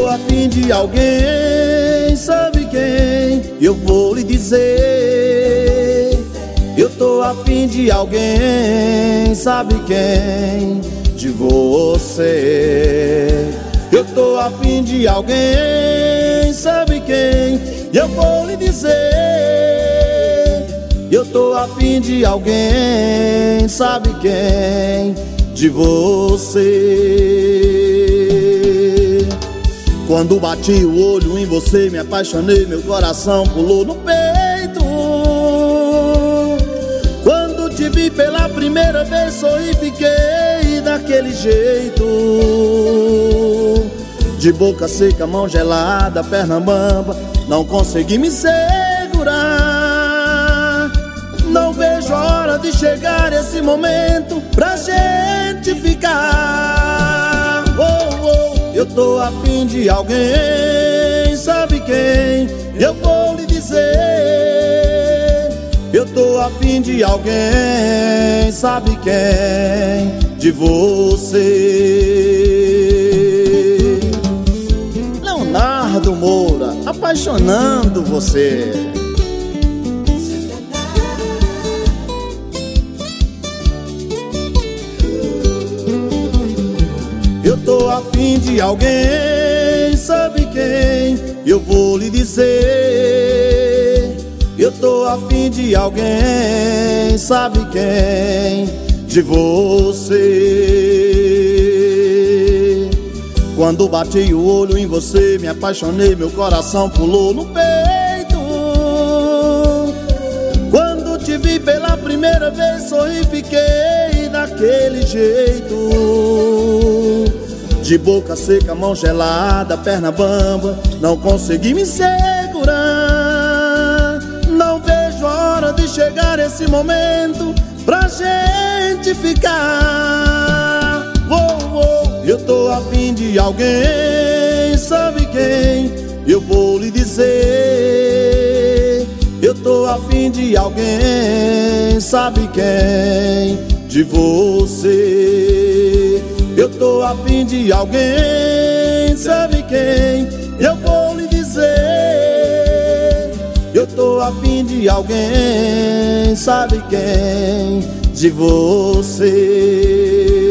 tô afim de alguém, sabe quem? Eu vou lhe dizer. Eu tô afim de alguém, sabe quem? De você. Eu tô afim de alguém, sabe quem? Eu vou lhe dizer. Eu tô afim de alguém, sabe quem? De você. Quando bati o olho em você, me apaixonei, meu coração pulou no peito. Quando te vi pela primeira vez, sorri, fiquei daquele jeito. De boca seca, mão gelada, perna bamba, não consegui me segurar. Não vejo a hora de chegar esse momento pra gente ficar. Oh, oh. Eu tô afim de alguém, sabe quem? Eu vou lhe dizer. Eu tô afim de alguém, sabe quem? De você. Leonardo Moura, apaixonando você. Eu tô afim de alguém, sabe quem? Eu vou lhe dizer. Eu tô afim de alguém, sabe quem? De você. Quando bati o olho em você, me apaixonei, meu coração pulou no peito. Quando te vi pela primeira vez, sorri, fiquei daquele jeito. De boca seca, mão gelada, perna bamba, não consegui me segurar. Não vejo a hora de chegar esse momento pra gente ficar. Oh, oh. Eu tô afim de alguém, sabe quem? Eu vou lhe dizer. Eu tô afim de alguém, sabe quem? De você. Eu tô afim de alguém, sabe quem? Eu vou lhe dizer. Eu tô afim de alguém, sabe quem? De você.